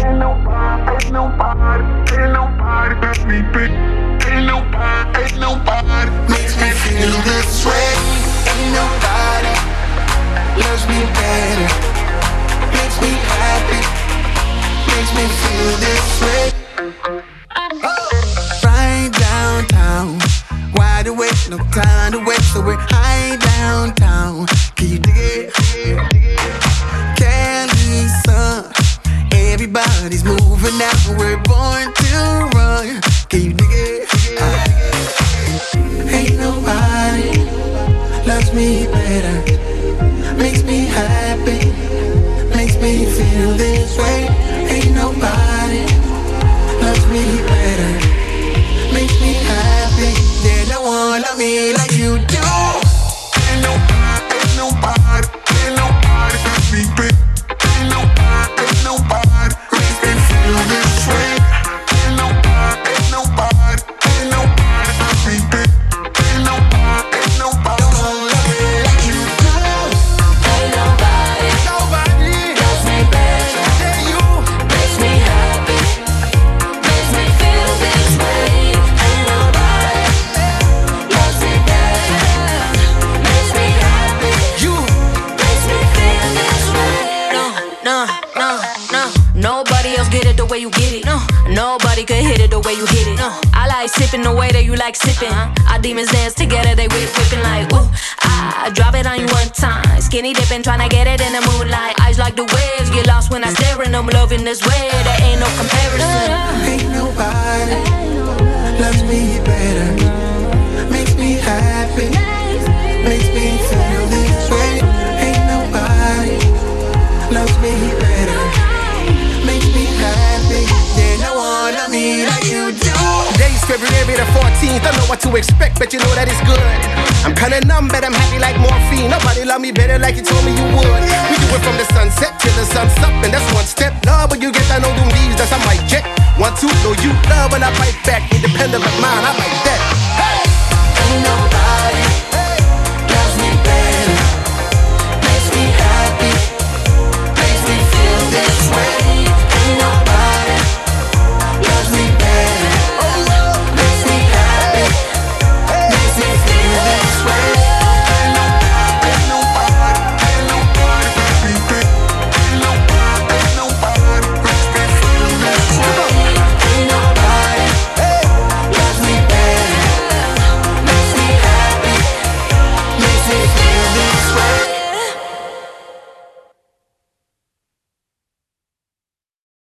nobody got me big. Ain't nobody makes me feel this way. Ain't nobody loves me better, makes me happy, makes me feel this way. Right downtown, wide awake, no time to wait, so we're high downtown. Can you dig it? Cali sun, everybody's moving out, we're born to run. Can you dig it? Ain't nobody loves me better, makes me happy, makes me feel this way. Ain't nobody loves me better, makes me happy. Yeah, no one love me like you do. Ain't nobody got me big. Ain't nobody makes me feel this way. Ain't nobody got me big. Ain't nobody don't love me like you do. Ain't nobody loves me better. Yeah, you Makes me happy, makes me feel this way. Ain't nobody loves me better, makes me happy, you makes me feel this way. No. Nobody else get it the way you get it. No. Nobody could hit it the way you hit it. No. I like sipping the way that you like sipping. Our demons dance together, they whipping like ooh. I drop it on you one time. Skinny dipping, tryna get it in the moonlight. Eyes like the waves, get lost when I stare in them. Loving this way, there ain't no comparison. ain't nobody loves me better, makes me happy, makes me feel this way. Ain't nobody loves me better, makes me happy. Yeah, no one love me like you do. Today's February the 14th, I know what to expect, but you know that it's good. I'm kinda numb, but I'm happy like morphine. Nobody love me better like you told me you would. We do it from the sunset till the sun's up, and that's one step. Love when you get that no doom leaves, that's I might check. 1, 2, know you love when I fight back. Independent of mine, I like that.